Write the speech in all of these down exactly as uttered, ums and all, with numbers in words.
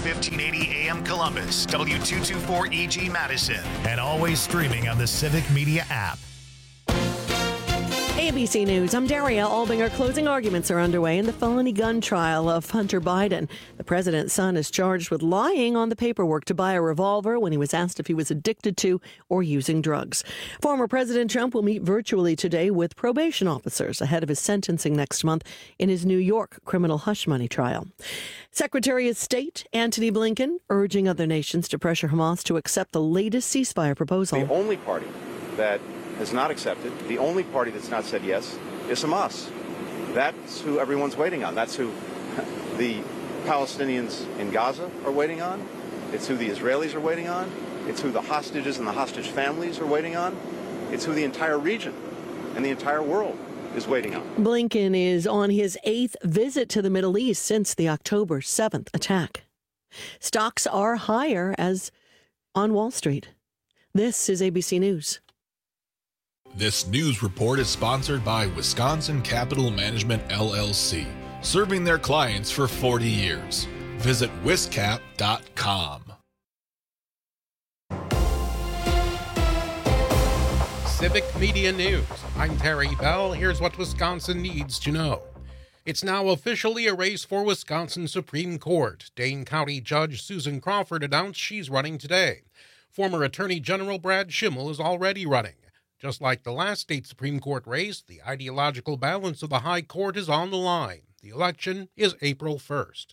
fifteen eighty A M Columbus, W two twenty-four E G Madison, and always streaming on the Civic Media app. A B C News, I'm Daria Albinger. Closing arguments are underway in the felony gun trial of Hunter Biden. The president's son is charged with lying on the paperwork to buy a revolver when he was asked if he was addicted to or using drugs. Former President Trump will meet virtually today with probation officers ahead of his sentencing next month in his New York criminal hush money trial. Secretary of State Antony Blinken urging other nations to pressure Hamas to accept the latest ceasefire proposal. The only party that has not accepted, the only party that's not said yes, is Hamas. That's who everyone's waiting on. That's who the Palestinians in Gaza are waiting on. It's who the Israelis are waiting on. It's who the hostages and the hostage families are waiting on. It's who the entire region and the entire world is waiting on. Blinken is on his eighth visit to the Middle East since the October seventh attack. Stocks are higher as on Wall Street. This is A B C News. This news report is sponsored by Wisconsin Capital Management, L L C, serving their clients for forty years. Visit wiscap dot com. Civic Media News. I'm Terry Bell. Here's what Wisconsin needs to know. It's now officially a race for Wisconsin Supreme Court. Dane County Judge Susan Crawford announced she's running today. Former Attorney General Brad Schimmel is already running. Just like the last state Supreme Court race, the ideological balance of the High Court is on the line. The election is April first.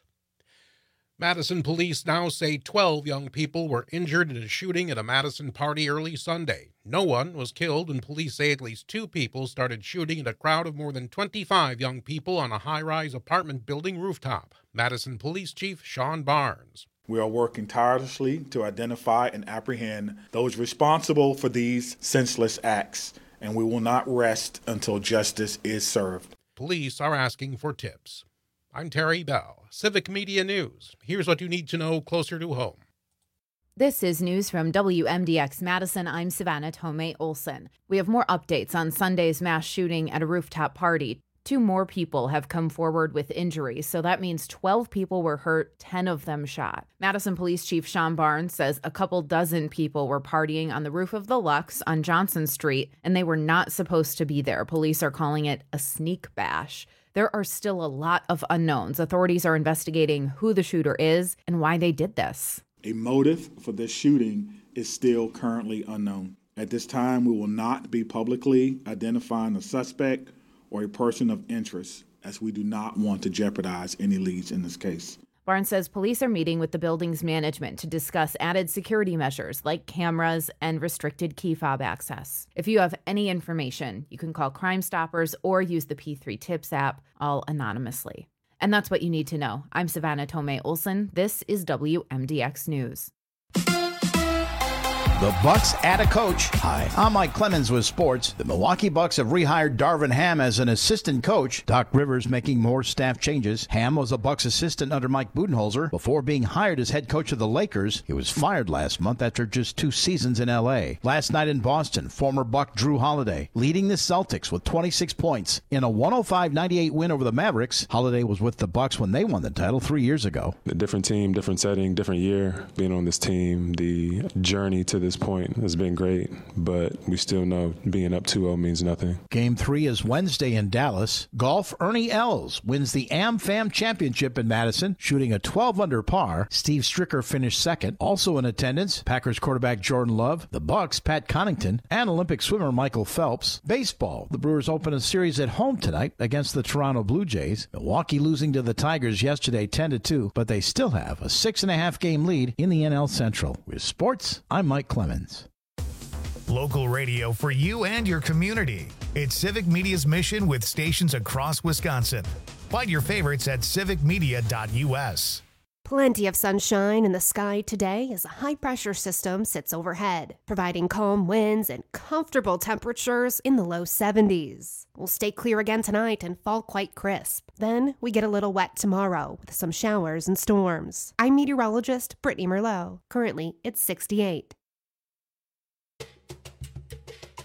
Madison police now say twelve young people were injured in a shooting at a Madison party early Sunday. No one was killed, and police say at least two people started shooting at a crowd of more than twenty-five young people on a high-rise apartment building rooftop. Madison Police Chief Sean Barnes. We are working tirelessly to identify and apprehend those responsible for these senseless acts, and we will not rest until justice is served. Police are asking for tips. I'm Terry Bell, Civic Media News. Here's what you need to know closer to home. This is news from W M D X Madison. I'm Savannah Tomei Olson. We have more updates on Sunday's mass shooting at a rooftop party. Two more people have come forward with injuries, so that means twelve people were hurt, ten of them shot. Madison Police Chief Sean Barnes says a couple dozen people were partying on the roof of the Lux on Johnson Street, and they were not supposed to be there. Police are calling it a sneak bash. There are still a lot of unknowns. Authorities are investigating who the shooter is and why they did this. A motive for this shooting is still currently unknown. At this time, we will not be publicly identifying a suspect or a person of interest, as we do not want to jeopardize any leads in this case. Barnes says police are meeting with the building's management to discuss added security measures like cameras and restricted key fob access. If you have any information, you can call Crime Stoppers or use the P three Tips app, all anonymously. And that's what you need to know. I'm Savannah Tomei Olson. This is W M D X News. The Bucks add a coach. Hi, I'm Mike Clemens with sports. The Milwaukee Bucks have rehired Darvin Ham as an assistant coach. Doc Rivers making more staff changes. Ham was a Bucks assistant under Mike Budenholzer before being hired as head coach of the Lakers. He was fired last month after just two seasons in L A. Last night in Boston, former Buck Drew Holiday leading the Celtics with twenty-six points in a one oh five ninety-eight win over the Mavericks. Holiday was with the Bucks when they won the title three years ago. A different team, different setting, different year. Being on this team, the journey to this point has been great, but we still know being up two oh means nothing. Game three is Wednesday in Dallas. Golf, Ernie Els wins the AmFam Championship in Madison, shooting a twelve under par. Steve Stricker finished second. Also in attendance, Packers quarterback Jordan Love, the Bucks' Pat Connaughton, and Olympic swimmer Michael Phelps. Baseball, the Brewers open a series at home tonight against the Toronto Blue Jays. Milwaukee losing to the Tigers yesterday ten to two, but they still have a six and a half game lead in the N L Central. With sports, I'm Mike Clemens. Local radio for you and your community. It's Civic Media's mission with stations across Wisconsin. Find your favorites at civic media dot u s. Plenty of sunshine in the sky today as a high-pressure system sits overhead, providing calm winds and comfortable temperatures in the low seventies. We'll stay clear again tonight and fall quite crisp. Then we get a little wet tomorrow with some showers and storms. I'm meteorologist Brittany Merlot. Currently, it's sixty-eight.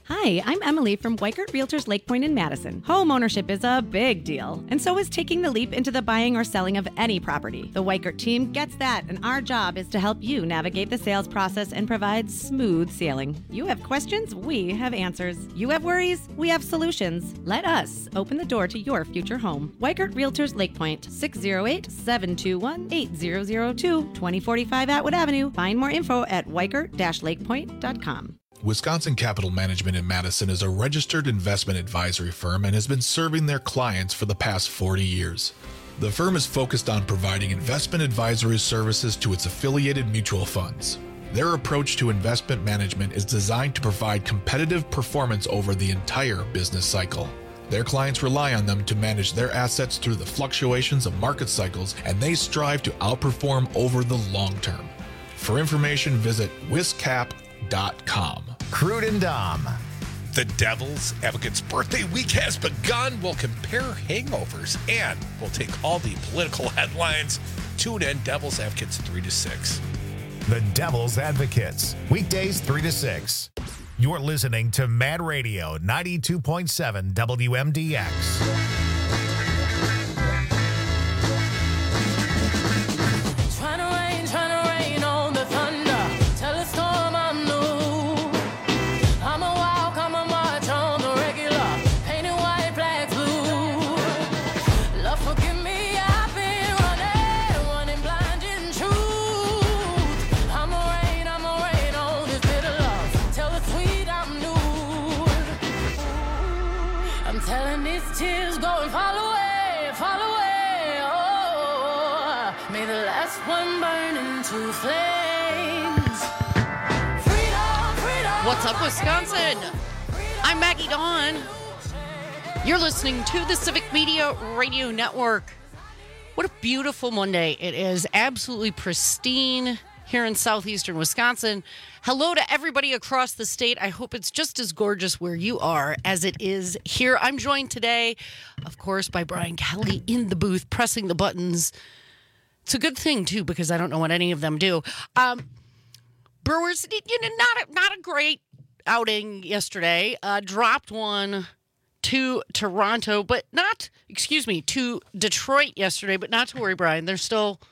Hi, I'm Emily from Weikert Realtors Lake Point in Madison. Home ownership is a big deal, and so is taking the leap into the buying or selling of any property. The Weikert team gets that, and our job is to help you navigate the sales process and provide smooth sailing. You have questions, we have answers. You have worries, we have solutions. Let us open the door to your future home. Weikert Realtors Lake Point, six oh eight, seven two one, eight zero zero two, twenty forty-five Atwood Avenue. Find more info at weikert dash lake point dot com. Wisconsin Capital Management in Madison is a registered investment advisory firm and has been serving their clients for the past forty years. The firm is focused on providing investment advisory services to its affiliated mutual funds. Their approach to investment management is designed to provide competitive performance over the entire business cycle. Their clients rely on them to manage their assets through the fluctuations of market cycles, and they strive to outperform over the long term. For information, visit wiscap dot com. Crude and Dom. The Devil's Advocates birthday week has begun. We'll compare hangovers and we'll take all the political headlines. Tune in, Devil's Advocates three to six. The Devil's Advocates, weekdays three to six. You're listening to Mad Radio ninety-two point seven W M D X. Tears go and fall away, fall away. Oh, may the last one burn into flames. Freedom, freedom. What's up, Wisconsin? I'm Maggie Dawn. You're listening to the Civic Media Radio Network. What a beautiful Monday it is. Absolutely pristine here in southeastern Wisconsin. Hello to everybody across the state. I hope it's just as gorgeous where you are as it is here. I'm joined today, of course, by Brian Kelly in the booth, pressing the buttons. It's a good thing, too, because I don't know what any of them do. Um, Brewers, you know, not a, not a great outing yesterday. Uh, dropped one to Toronto, but not, excuse me, to Detroit yesterday, but not to worry, Brian. They're still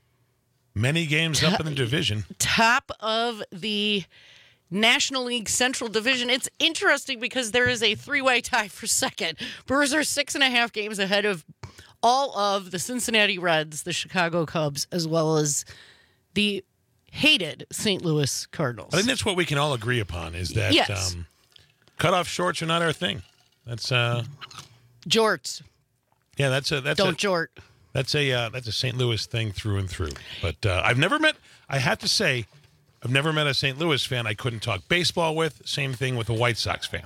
many games up in the division. Top of the National League Central Division. It's interesting because there is a three-way tie for second. Brewers are six and a half games ahead of all of the Cincinnati Reds, the Chicago Cubs, as well as the hated Saint Louis Cardinals. I think that's what we can all agree upon, is that yes. um, cutoff shorts are not our thing. That's uh, jorts. Yeah, that's a that's don't a, jort. That's a uh, that's a Saint Louis thing through and through. But uh, I've never met. I have to say, I've never met a Saint Louis fan I couldn't talk baseball with. Same thing with a White Sox fan.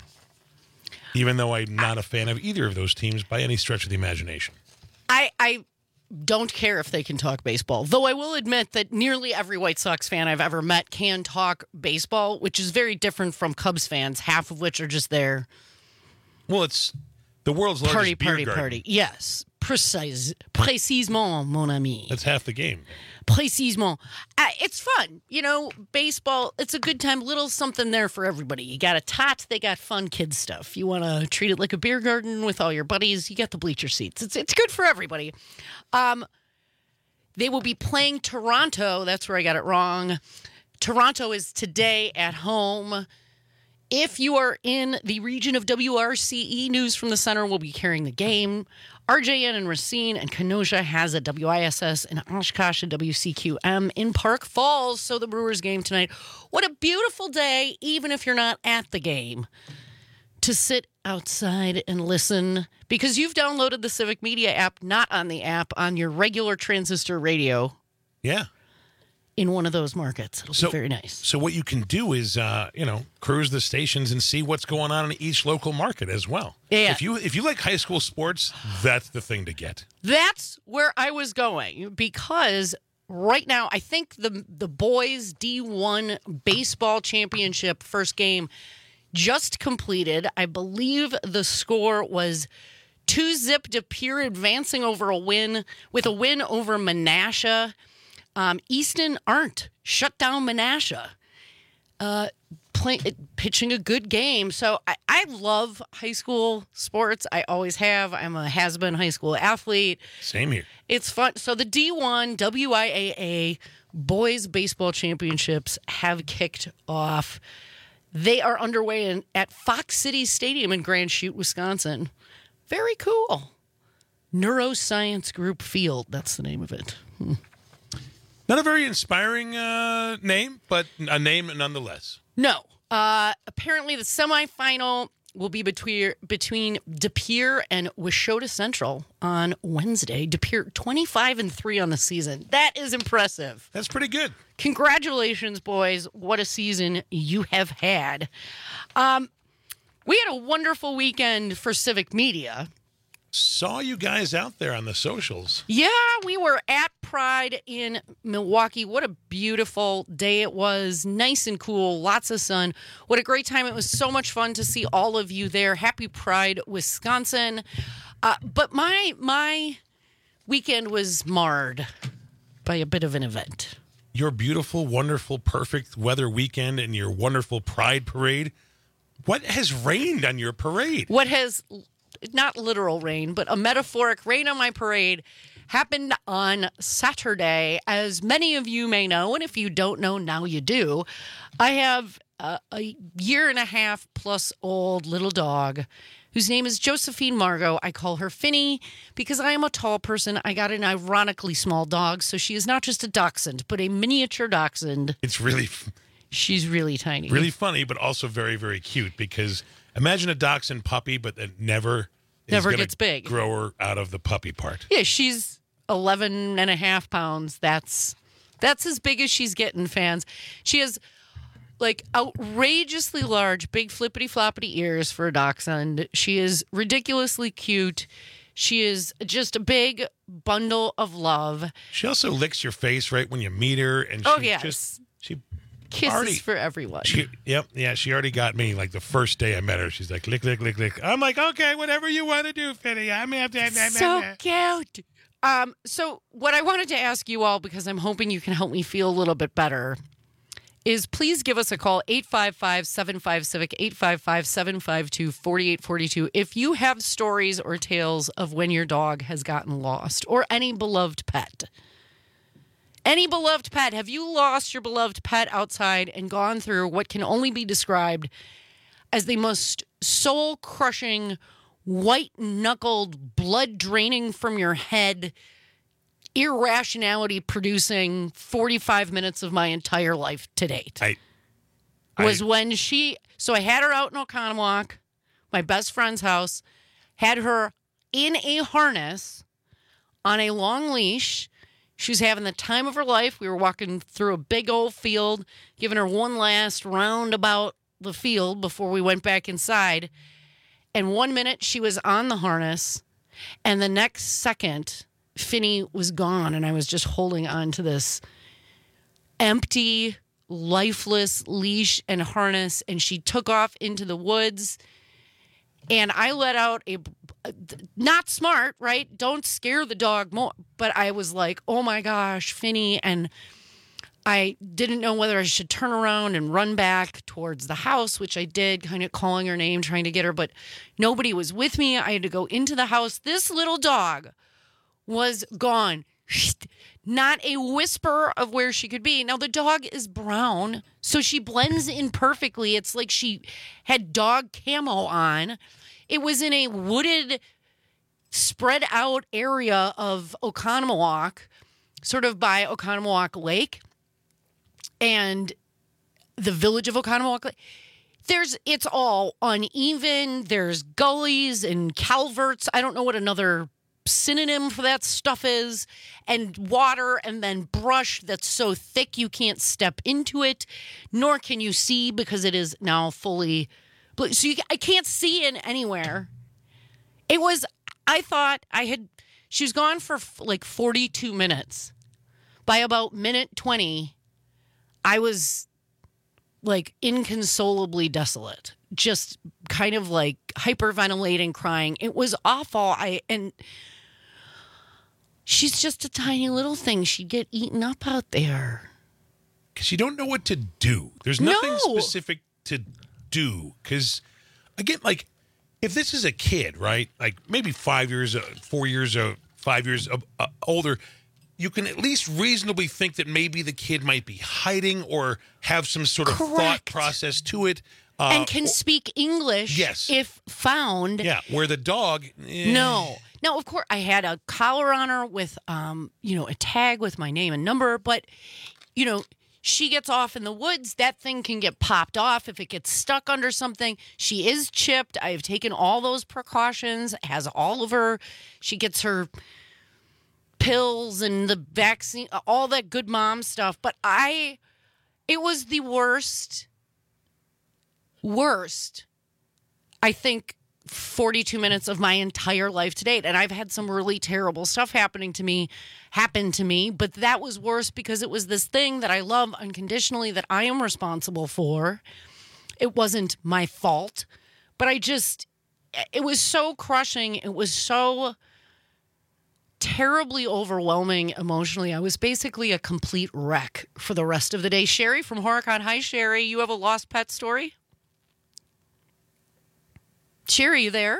Even though I'm not a fan of either of those teams by any stretch of the imagination. I I don't care if they can talk baseball. Though I will admit that nearly every White Sox fan I've ever met can talk baseball, which is very different from Cubs fans, half of which are just there. Well, it's the world's largest party, beer party, garden. party. Yes, precise, précisément, mon ami. That's half the game. Précisément. Uh, it's fun, you know. Baseball. It's a good time. Little something there for everybody. You got a tot. They got fun kid stuff. You want to treat it like a beer garden with all your buddies. You got the bleacher seats. It's it's good for everybody. Um, they will be playing Toronto. That's where I got it wrong. Toronto is today at home. If you are in the region of W R C E, News from the Center will be carrying the game. R J N and Racine and Kenosha has a W I S S and Oshkosh and W C Q M in Park Falls. So the Brewers game tonight. What a beautiful day, even if you're not at the game, to sit outside and listen, because you've downloaded the Civic Media app, not on the app, on your regular transistor radio. Yeah. In one of those markets. It'll so, be very nice. So what you can do is, uh, you know, cruise the stations and see what's going on in each local market as well. Yeah. If you if you like high school sports, that's the thing to get. That's where I was going, because right now I think the the boys D one baseball championship first game just completed. I believe the score was two zip De Pere advancing over a win with a win over Menasha. Um, Easton Arndt shut down Menasha. Uh, play, pitching a good game. So I, I love high school sports. I always have. I'm a has-been high school athlete. Same here. It's fun. So the D one W I A A Boys Baseball Championships have kicked off. They are underway in, at Fox City Stadium in Grand Chute, Wisconsin. Very cool. Neuroscience Group Field. That's the name of it. Hmm. Not a very inspiring uh, name, but a name nonetheless. No. Uh, apparently, the semifinal will be between between De Pere and Wauchota Central on Wednesday. De Pere twenty-five and three on the season. That is impressive. That's pretty good. Congratulations, boys. What a season you have had. Um, we had a wonderful weekend for Civic Media. Saw you guys out there on the socials. Yeah, we were at Pride in Milwaukee. What a beautiful day it was. Nice and cool. Lots of sun. What a great time. It was so much fun to see all of you there. Happy Pride, Wisconsin. Uh, but my my weekend was marred by a bit of an event. Your beautiful, wonderful, perfect weather weekend and your wonderful Pride parade. What has rained on your parade? What has... not literal rain, but a metaphoric rain on my parade happened on Saturday. As many of you may know, and if you don't know, now you do, I have a, a year and a half plus old little dog whose name is Josephine Margot. I call her Finny because I am a tall person. I got an ironically small dog, so she is not just a dachshund, but a miniature dachshund. It's really... She's really tiny. Really funny, but also very, very cute because imagine a dachshund puppy, but that never... Never gets big. Grow her out of the puppy part. Yeah, she's eleven and a half pounds. That's that's as big as she's getting, fans. She has like outrageously large, big flippity floppity ears for a dachshund. She is ridiculously cute. She is just a big bundle of love. She also licks your face right when you meet her, and she oh yes, just she kisses already, for everyone. She, yep, yeah, she already got me. Like the first day I met her, she's like lick, lick, lick, lick. I'm like, okay, whatever you want to do, Finny. I'm after so cute. Um, so what I wanted to ask you all, because I'm hoping you can help me feel a little bit better, is please give us a call, eight five five, seven five, CIVIC, eight five five, seven five two, four eight four two, if you have stories or tales of when your dog has gotten lost or any beloved pet. Any beloved pet. Have you lost your beloved pet outside and gone through what can only be described as the most soul-crushing, white-knuckled, blood-draining from your head, irrationality-producing forty-five minutes of my entire life to date? I, was I, when she... So I had her out in Oconomowoc, my best friend's house, had her in a harness on a long leash. She was having the time of her life. We were walking through a big old field, giving her one last round about the field before we went back inside. And one minute she was on the harness, and the next second Finny was gone, and I was just holding on to this empty, lifeless leash and harness, and she took off into the woods. And I let out a, not smart, right? Don't scare the dog more. But I was like, oh my gosh, Finny. And I didn't know whether I should turn around and run back towards the house, which I did, kind of calling her name, trying to get her. But nobody was with me. I had to go into the house. This little dog was gone. Not a whisper of where she could be. Now, the dog is brown, so she blends in perfectly. It's like she had dog camo on. It was in a wooded, spread out area of Oconomowoc, sort of by Oconomowoc Lake and the village of Oconomowoc Lake. There's, it's all uneven. There's gullies and calverts. I don't know what another synonym for that stuff is, and water, and then brush that's so thick you can't step into it, nor can you see because it is now fully, so you, I can't see in anywhere. It was, I thought I had, she was gone for like forty-two minutes. By about minute twenty, I was like inconsolably desolate, just kind of like hyperventilating, crying. It was awful. I, and she's just a tiny little thing. She'd get eaten up out there. Because you don't know what to do. There's nothing No. specific to do? Because, again, like, if this is a kid, right, like maybe five years, uh, four years, uh, five years uh, uh, older, you can at least reasonably think that maybe the kid might be hiding or have some sort of Correct. thought process to it. Uh, and can speak English yes. if found. Yeah, where the dog... Eh. No. Now, of course, I had a collar on her with, um, you know, a tag with my name and number, but, you know, she gets off in the woods, that thing can get popped off if it gets stuck under something. She is chipped. I have taken all those precautions, has all of her, she gets her pills and the vaccine, all that good mom stuff. But I, it was the worst, worst, I think, forty-two minutes of my entire life to date. And I've had some really terrible stuff happening to me, happen to me, but that was worse because it was this thing that I love unconditionally that I am responsible for. It wasn't my fault, but I just, it was so crushing. It was so terribly overwhelming emotionally. I was basically a complete wreck for the rest of the day. Sherry from Horicon. Hi, Sherry. You have a lost pet story? Sherry, you there?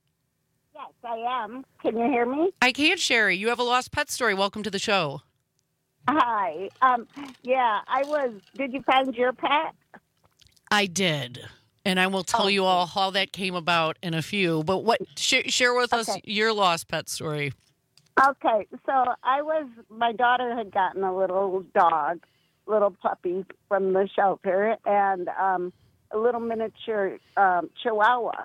Yes, I am. Can you hear me? I can, Sherry. You have a lost pet story. Welcome to the show. Hi. Um, yeah, I was. Did you find your pet? I did. And I will tell Oh. you all how that came about in a few. But what? Sh- share with us Okay. your lost pet story. Okay, so I was. My daughter had gotten a little dog, little puppy from the shelter, and um, a little miniature um, Chihuahua,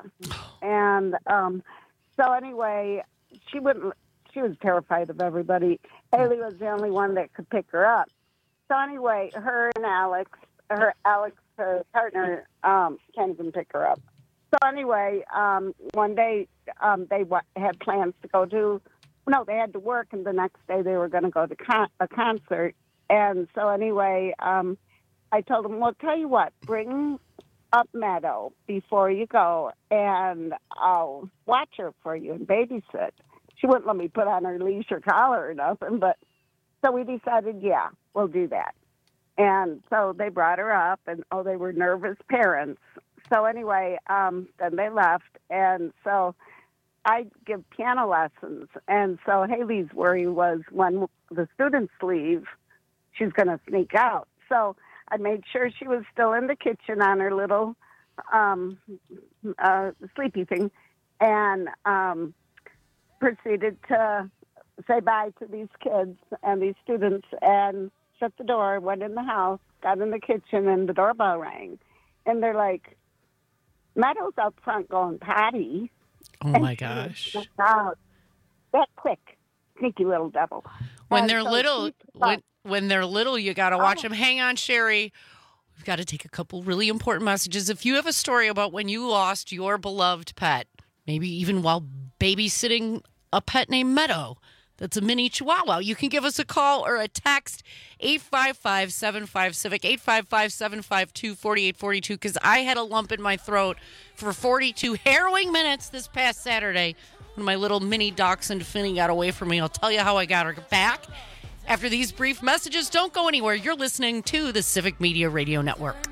and um, so anyway, she wouldn't. She was terrified of everybody. Haley was the only one that could pick her up. So anyway, her and Alex, her Alex, her partner, um, can't even pick her up. So anyway, um, one day um, they w- had plans to go to. No, they had to work, and the next day they were going to go to con- a concert. And so anyway, um, I told them, well, tell you what, bring up Meadow before you go, and I'll watch her for you and babysit. She wouldn't let me put on her leash or collar or nothing, but so we decided, yeah, we'll do that. And so they brought her up, and, oh, they were nervous parents. So anyway, um, then they left, and so I give piano lessons, and so Haley's worry was when the students leave, she's going to sneak out. So I made sure she was still in the kitchen on her little um, uh, sleepy thing, and um, proceeded to say bye to these kids and these students, and shut the door, went in the house, got in the kitchen, and the doorbell rang. And they're like, Meadow's out front going potty. Oh, my gosh. Out. That quick, sneaky little devil. When And they're so little, she- when, when they're little, you got to watch Oh. them. Hang on, Sherry. We've got to take a couple really important messages. If you have a story about when you lost your beloved pet, maybe even while babysitting a pet named Meadow, that's a mini Chihuahua, you can give us a call or a text, eight five five, seven five, CIVIC, eight five five, seven five two, four eight four two, because I had a lump in my throat for forty-two harrowing minutes this past Saturday when my little mini dachshund Finny got away from me. I'll tell you how I got her back after these brief messages. Don't go anywhere. You're listening to the Civic Media Radio Network.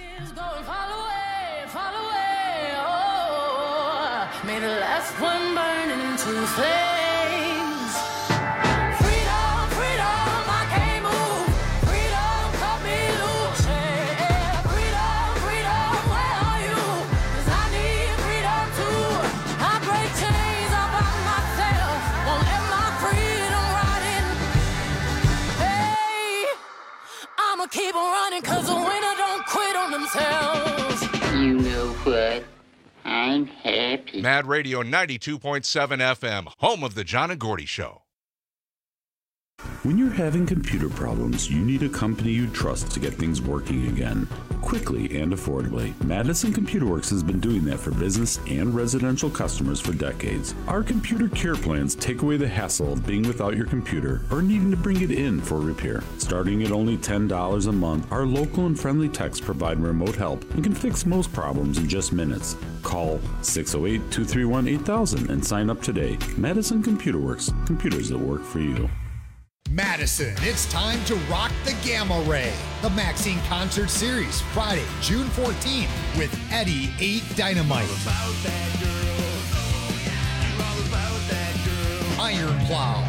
May the last one burn into flames. Freedom, freedom, I can't move. Freedom, cut me loose. Yeah. Freedom, freedom, where are you? 'Cause I need freedom too. I break chains all by myself. Won't let my freedom rot in. Hey, I'ma keep on running 'cause the winner don't quit on themselves. You know what? I'm happy. Mad Radio ninety-two point seven F M, home of the John and Gordy Show. When you're having computer problems, you need a company you trust to get things working again, quickly and affordably. Madison Computer Works has been doing that for business and residential customers for decades. Our computer care plans take away the hassle of being without your computer or needing to bring it in for repair. Starting at only ten dollars a month, our local and friendly techs provide remote help and can fix most problems in just minutes. Call six oh eight, two three one, eight thousand and sign up today. Madison Computer Works, computers that work for you. Madison, it's time to rock the Gamma Ray. The Maxine Concert Series, Friday, June fourteenth, with Eddie eight Dynamite. Iron Plow.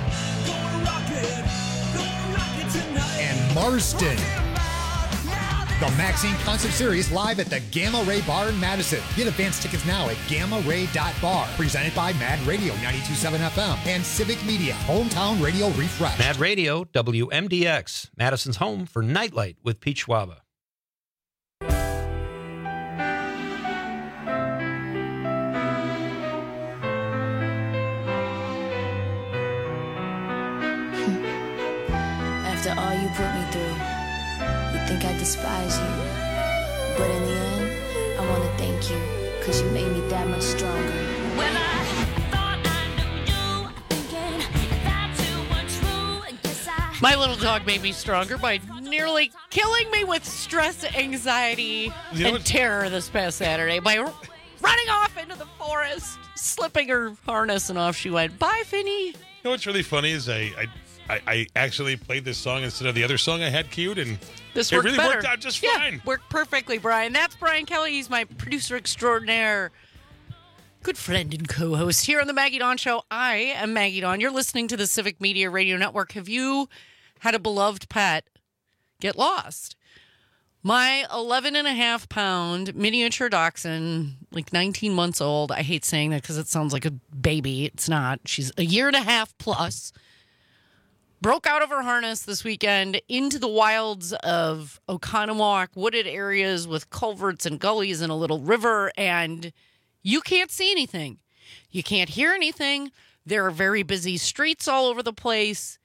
And Marston. The Maxine Concert Series live at the Gamma Ray Bar in Madison. Get advance tickets now at gamma ray dot bar. Presented by Mad Radio ninety-two point seven F M and Civic Media, Hometown Radio Refresh. Mad Radio, W M D X, Madison's home for Nightlight with Pete Schwaba. After all you put me through, you think I despise you. But in the end, I want to thank you, because you made me that much stronger. When I thought I knew you, thinking that you were true, I guess I... My little dog made me stronger by nearly killing me with stress, anxiety, You know and what- terror this past Saturday by r- running off into the forest, slipping her harness, and off she went. Bye, Finny. You know what's really funny is I, I, I, I actually played this song instead of the other song I had queued, and This it worked really better. worked out just yeah, fine. Worked perfectly, Brian. That's Brian Kelly. He's my producer extraordinaire, good friend and co-host here on the Maggie Dawn Show. I am Maggie Dawn. You're listening to the Civic Media Radio Network. Have you had a beloved pet get lost? My eleven and a half pound miniature dachshund, like nineteen months old. I hate saying that because it sounds like a baby. It's not. She's a year and a half plus. Broke out of her harness this weekend into the wilds of Oconomowoc, wooded areas with culverts and gullies and a little river, and you can't see anything. You can't hear anything. There are very busy streets all over the place.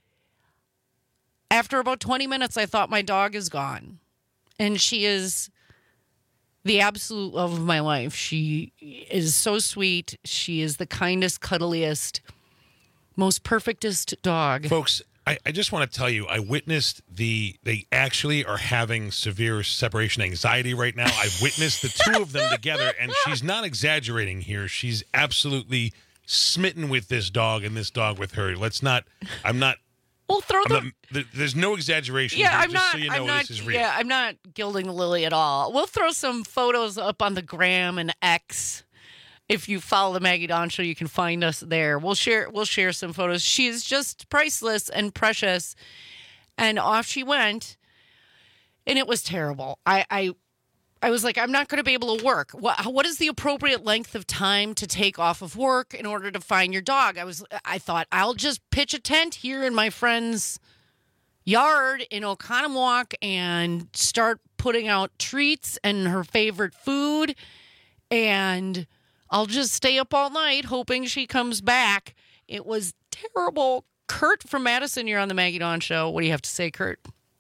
After about twenty minutes, I thought my dog is gone. And she is the absolute love of my life. She is so sweet. She is the kindest, cuddliest, most perfectest dog. Folks, I, I just want to tell you, I witnessed the, they actually are having severe separation anxiety right now. I've witnessed the two of them together, and she's not exaggerating here. She's absolutely smitten with this dog and this dog with her. Let's not, I'm not, We'll throw I'm the... not- there- there's no exaggeration Yeah, here, I'm just not. so you know I'm not. this is real. Yeah, I'm not gilding the lily at all. We'll throw some photos up on the gram and X. If you follow the Maggie Dawn Show, you can find us there. We'll share. We'll share some photos. She is just priceless and precious. And off she went, and it was terrible. I. I I was like, I'm not going to be able to work. What, what is the appropriate length of time to take off of work in order to find your dog? I was, I thought I'll just pitch a tent here in my friend's yard in Oconomowoc and start putting out treats and her favorite food, and I'll just stay up all night hoping she comes back. It was terrible. Kurt from Madison, you're on the Maggie Dawn Show. What do you have to say, Kurt?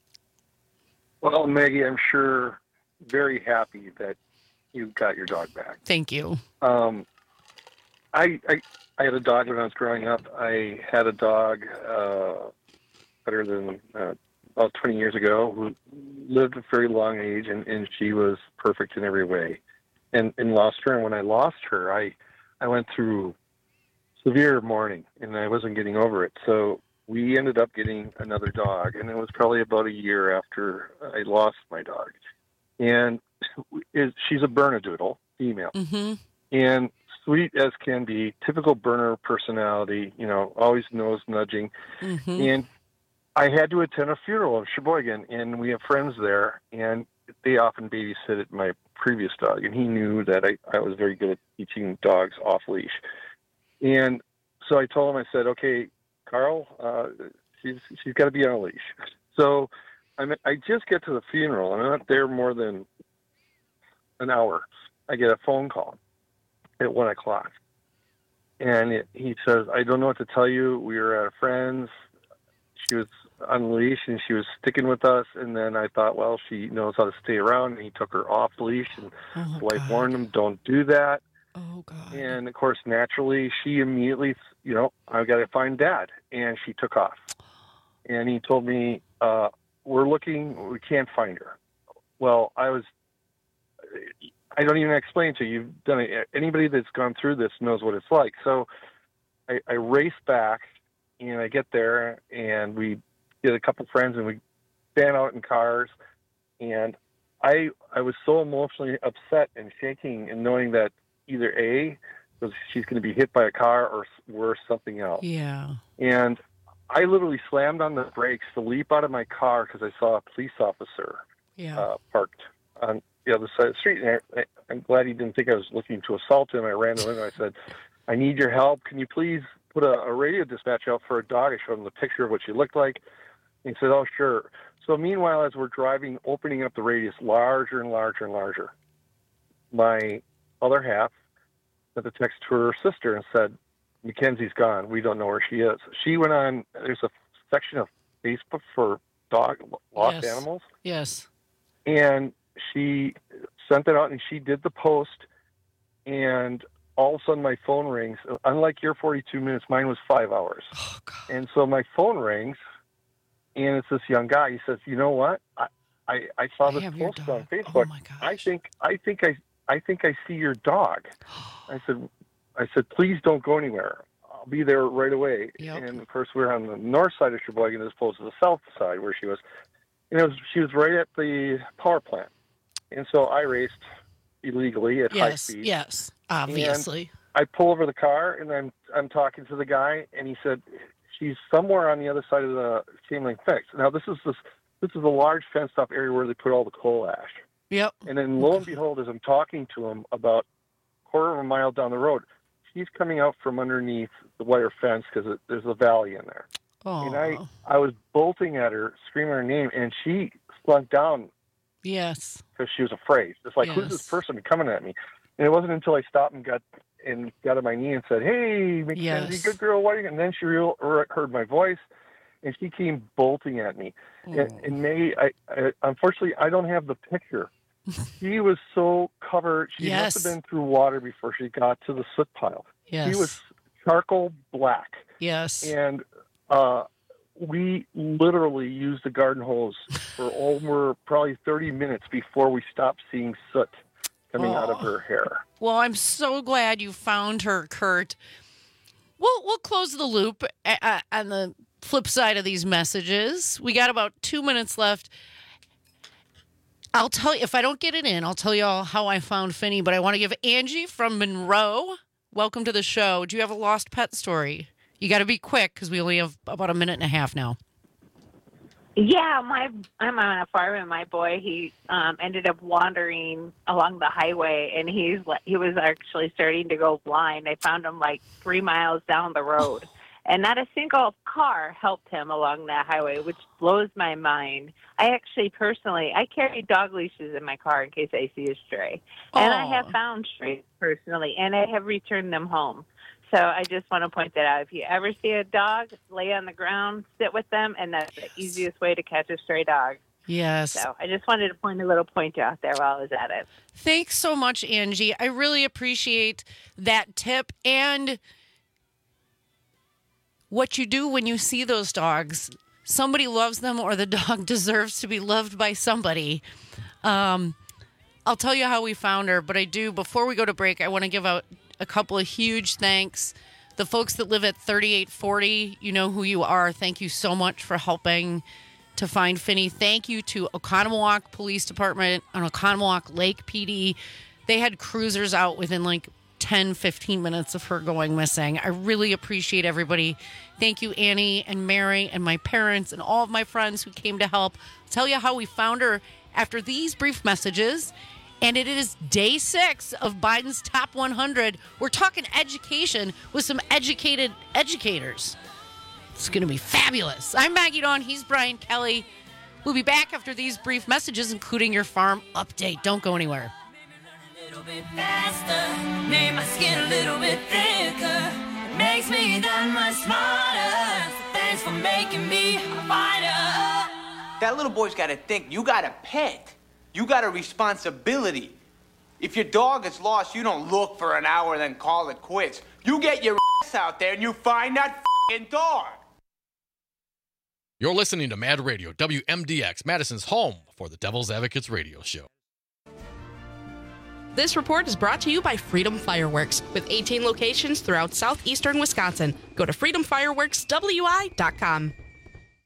Well, Maggie, I'm sure very happy that you got your dog back. Thank you. Um, I, I I had a dog when I was growing up. I had a dog uh, better than uh, about twenty years ago who lived a very long age, and, and she was perfect in every way. And, and lost her. And when I lost her, I I went through severe mourning, and I wasn't getting over it. So we ended up getting another dog, and it was probably about a year after I lost my dog. And is she's a Bernedoodle, female, mm-hmm. and sweet as can be, typical Berner personality, you know, always nose nudging. Mm-hmm. And I had to attend a funeral of Sheboygan, and we have friends there, and they often babysitted my previous dog, and he knew that I, I was very good at teaching dogs off leash. And so I told him, I said, okay, Carl, uh, she's she's got to be on a leash. So I mean, I just get to the funeral, and I'm not there more than an hour. I get a phone call at one o'clock, and it, he says, I don't know what to tell you. We were at a friend's. She was on the leash, and she was sticking with us, and then I thought, well, she knows how to stay around, and he took her off the leash, and Oh, the wife God. warned him, don't do that. Oh, God. And, of course, naturally, she immediately, you know, I've got to find Dad, and she took off. And he told me, uh, we're looking, we can't find her. Well, I was, I don't even explain to you. You've done it. Anybody that's gone through this knows what it's like. So I, I race back, and I get there, and we get a couple friends, and we stand out in cars. And I I was so emotionally upset and shaking, and knowing that either A, was she's going to be hit by a car, or worse, something else. Yeah. And I literally slammed on the brakes to leap out of my car because I saw a police officer Yeah. uh, parked on the other side of the street. And I, I'm glad he didn't think I was looking to assault him. I ran to him and I said, I need your help. Can you please put a, a radio dispatch out for a dog? I showed him the picture of what she looked like. And he said, oh, sure. So meanwhile, as we're driving, opening up the radius larger and larger and larger, my other half sent a text to her sister and said, Mackenzie's gone. We don't know where she is. She went on, there's a section of Facebook for dog lost Yes. animals. Yes. And she sent it out, and she did the post, and all of a sudden my phone rings. Unlike your forty-two minutes, mine was five hours. Oh, God. And so my phone rings, and it's this young guy. He says, you know what? I, I, I saw I this have your post dog. on Facebook. Oh, my gosh. I think I think I I think I see your dog. I said I said, please don't go anywhere. I'll be there right away. Yep. And of course we're on the north side of Sheboygan as opposed to the south side where she was. And it was she was right at the power plant. And so I raced illegally at high Yes. speed. Yes. Obviously. I pull over the car, and I'm I'm talking to the guy, and he said, she's somewhere on the other side of the chain link fence. Now this is this this is a large fenced off area where they put all the coal ash. Yep. And then lo and behold, as I'm talking to him about a quarter of a mile down the road, she's coming out from underneath the wire fence because there's a valley in there. Oh. And I I was bolting at her, screaming her name, and she slunk down Yes. because she was afraid. It's like, who's Yes. this person coming at me? And it wasn't until I stopped and got and got on my knee and said, "Hey, Mackenzie, Yes. good girl, what are you?" And then she real, heard my voice, and she came bolting at me. And, and May, I, I unfortunately I don't have the picture. She was so covered. She Yes. must have been through water before she got to the soot pile. Yes. She was charcoal black. Yes. And uh, we literally used the garden hose for over probably thirty minutes before we stopped seeing soot coming out of her hair. Well, I'm so glad you found her, Kurt. We'll we'll close the loop uh, on the flip side of these messages. We got about two minutes left. I'll tell you, if I don't get it in, I'll tell you all how I found Finny, but I want to give Angie from Monroe, welcome to the show. Do you have a lost pet story? You got to be quick because we only have about a minute and a half now. Yeah, my I'm on a farm, and my boy he um, ended up wandering along the highway, and he's he was actually starting to go blind. I found him like three miles down the road, and not a single car helped him along that highway, which blows my mind. I actually personally I carry dog leashes in my car in case I see a stray, and I have found strays personally, and I have returned them home. So I just want to point that out. If you ever see a dog, lay on the ground, sit with them, and that's the easiest way to catch a stray dog. Yes. So I just wanted to point a little point out there while I was at it. Thanks so much, Angie. I really appreciate that tip and what you do when you see those dogs. Somebody loves them, or the dog deserves to be loved by somebody. Um, I'll tell you how we found her, but I do, before we go to break, I want to give out a couple of huge thanks. The folks that live at thirty-eight forty, you know who you are. Thank you so much for helping to find Finny. Thank you to Oconomowoc Police Department and Oconomowoc Lake P D. They had cruisers out within like ten, fifteen minutes of her going missing. I really appreciate everybody. Thank you, Annie and Mary and my parents and all of my friends who came to help. I'll tell you how we found her after these brief messages. And it is day six of Biden's Top one hundred. We're talking education with some educated educators. It's going to be fabulous. I'm Maggie Dawn. He's Brian Kelly. We'll be back after these brief messages, including your farm update. Don't go anywhere. A little bit faster, made my skin a little bit thicker. It makes me that much smarter. So thanks for making me a fighter. That little boy's got to think. You got a pet. You got a responsibility. If your dog is lost, you don't look for an hour and then call it quits. You get your ass out there and you find that f***ing dog. You're listening to Mad Radio, W M D X, Madison's home for the Devil's Advocates radio show. This report is brought to you by Freedom Fireworks, with eighteen locations throughout southeastern Wisconsin. Go to freedom fireworks w i dot com.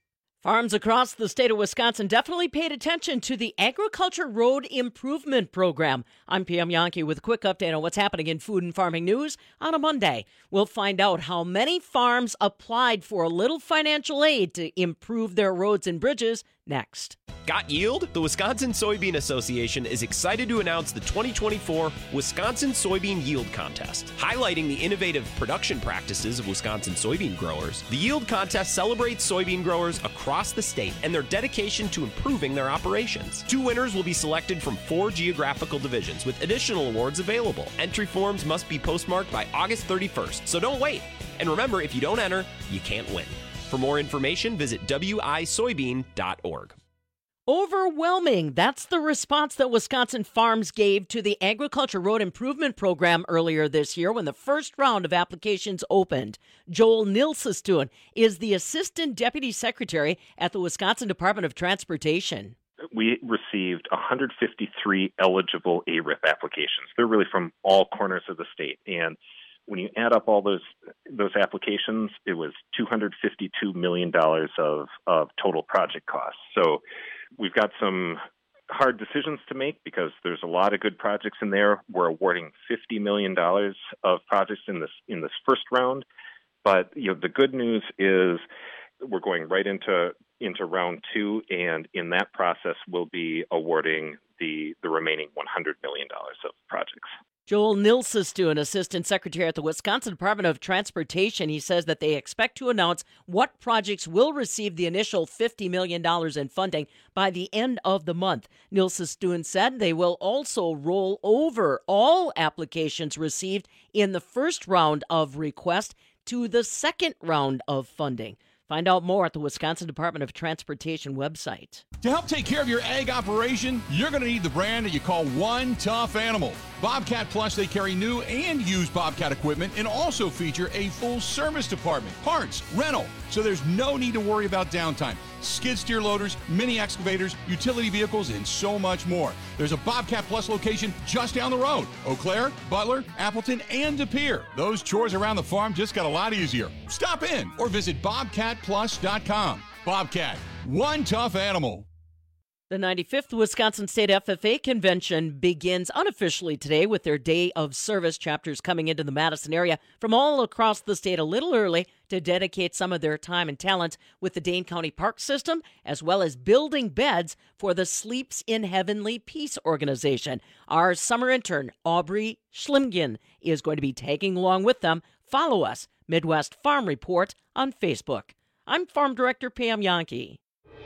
Farms across the state of Wisconsin definitely paid attention to the Agriculture Road Improvement Program. I'm Pam Yankee with a quick update on what's happening in food and farming news on a Monday. We'll find out how many farms applied for a little financial aid to improve their roads and bridges next. Got yield? The Wisconsin Soybean Association is excited to announce the twenty twenty-four Wisconsin Soybean Yield Contest. Highlighting the innovative production practices of Wisconsin soybean growers, the Yield Contest celebrates soybean growers across the state and their dedication to improving their operations. Two winners will be selected from four geographical divisions with additional awards available. Entry forms must be postmarked by August thirty-first, so don't wait. And remember, if you don't enter, you can't win. For more information, visit w i soybean dot org. Overwhelming. That's the response that Wisconsin farms gave to the Agriculture Road Improvement Program earlier this year when the first round of applications opened. Joel Nilsestuen is the Assistant Deputy Secretary at the Wisconsin Department of Transportation. We received one hundred fifty-three eligible A R I P applications. They're really from all corners of the state. And when you add up all those those applications, it was two hundred fifty-two million dollars of, of total project costs. So we've got some hard decisions to make because there's a lot of good projects in there. We're awarding fifty million dollars of projects in this in this first round. But you know, the good news is we're going right into into round two, and in that process, we'll be awarding the, the remaining one hundred million dollars of projects. Joel Nilsestuen, Assistant Secretary at the Wisconsin Department of Transportation, he says that they expect to announce what projects will receive the initial fifty million dollars in funding by the end of the month. Nilsestuen said they will also roll over all applications received in the first round of request to the second round of funding. Find out more at the Wisconsin Department of Transportation website. To help take care of your ag operation, you're going to need the brand that you call One Tough Animal. Bobcat Plus, they carry new and used Bobcat equipment and also feature a full service department, parts, rental, so there's no need to worry about downtime. Skid steer loaders, mini excavators, utility vehicles, and so much more. There's a Bobcat Plus location just down the road. Eau Claire, Butler, Appleton, and De Pere. Those chores around the farm just got a lot easier. Stop in or visit bobcat plus dot com. Bobcat, one tough animal. The ninety-fifth Wisconsin State F F A Convention begins unofficially today with their Day of Service chapters coming into the Madison area from all across the state a little early to dedicate some of their time and talents with the Dane County Park System, as well as building beds for the Sleeps in Heavenly Peace organization. Our summer intern, Aubrey Schlimgen, is going to be tagging along with them. Follow us, Midwest Farm Report, on Facebook. I'm Farm Director Pam Yankee.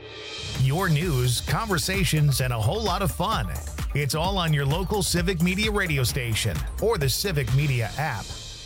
Your news, conversations, and a whole lot of fun. It's all on your local Civic Media radio station or the Civic Media app.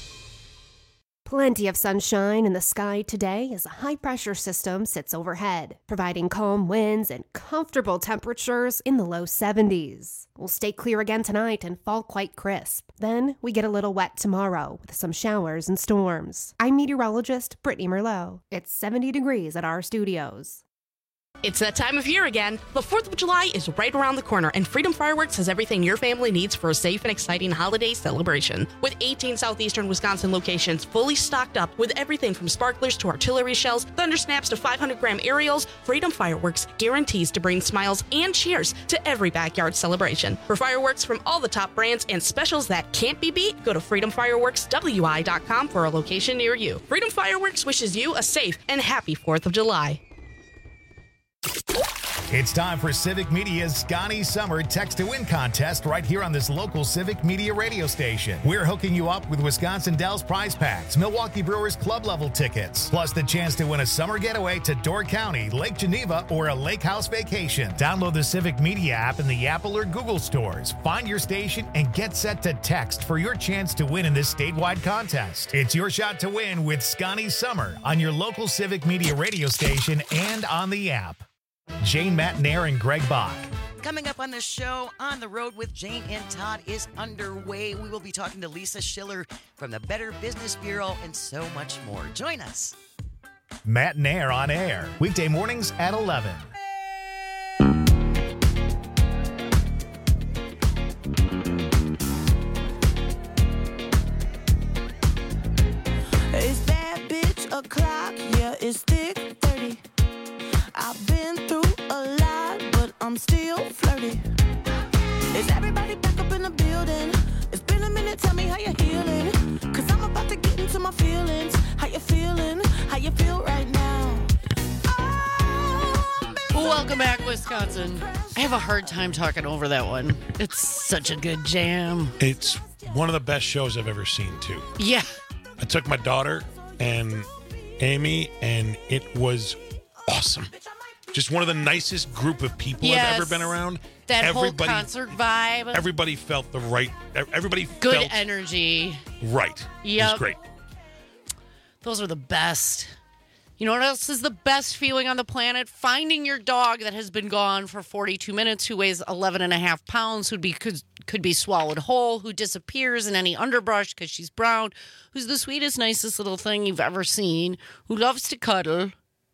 Plenty of sunshine in the sky today as a high-pressure system sits overhead, providing calm winds and comfortable temperatures in the low seventies. We'll stay clear again tonight and fall quite crisp. Then we get a little wet tomorrow with some showers and storms. I'm meteorologist Brittany Merlot. It's seventy degrees at our studios. It's that time of year again. The fourth of July is right around the corner, and Freedom Fireworks has everything your family needs for a safe and exciting holiday celebration. With eighteen southeastern Wisconsin locations fully stocked up with everything from sparklers to artillery shells, thunder snaps to five hundred gram aerials, Freedom Fireworks guarantees to bring smiles and cheers to every backyard celebration. For fireworks from all the top brands and specials that can't be beat, go to freedom fireworks w i dot com for a location near you. Freedom Fireworks wishes you a safe and happy fourth of July. It's time for Civic Media's Scotty Summer Text to Win contest right here on this local Civic Media radio station. We're hooking you up with Wisconsin Dells prize packs, Milwaukee Brewers club level tickets, plus the chance to win a summer getaway to Door County, Lake Geneva, or a lake house vacation. Download the Civic Media app in the Apple or Google stores. Find your station and get set to text for your chance to win in this statewide contest. It's your shot to win with Scotty Summer on your local Civic Media radio station and on the app. Jane Matnair and Greg Bach. Coming up on the show, On the Road with Jane and Todd is underway. We will be talking to Lisa Schiller from the Better Business Bureau and so much more. Join us. Matnair on air, weekday mornings at eleven. Is that bitch o'clock? Yeah, it's thick thirty. I flirty. Is everybody back up in the building? It's been a minute, tell me how you're healing. Cause I'm about to get into my feelings. How you feeling? How you feel right now? Welcome back, Wisconsin. I have a hard time talking over that one. It's such a good jam. It's one of the best shows I've ever seen, too. Yeah. I took my daughter and Amy, and it was awesome. Just one of the nicest group of people Yes. I've ever been around. That everybody, whole concert vibe. Everybody felt the right. Everybody Good felt energy. right. It Yep. was great. Those are the best. You know what else is the best feeling on the planet? Finding your dog that has been gone for forty-two minutes, who weighs eleven and a half pounds, who'd be could, could be swallowed whole, who disappears in any underbrush because she's brown, who's the sweetest, nicest little thing you've ever seen, who loves to cuddle,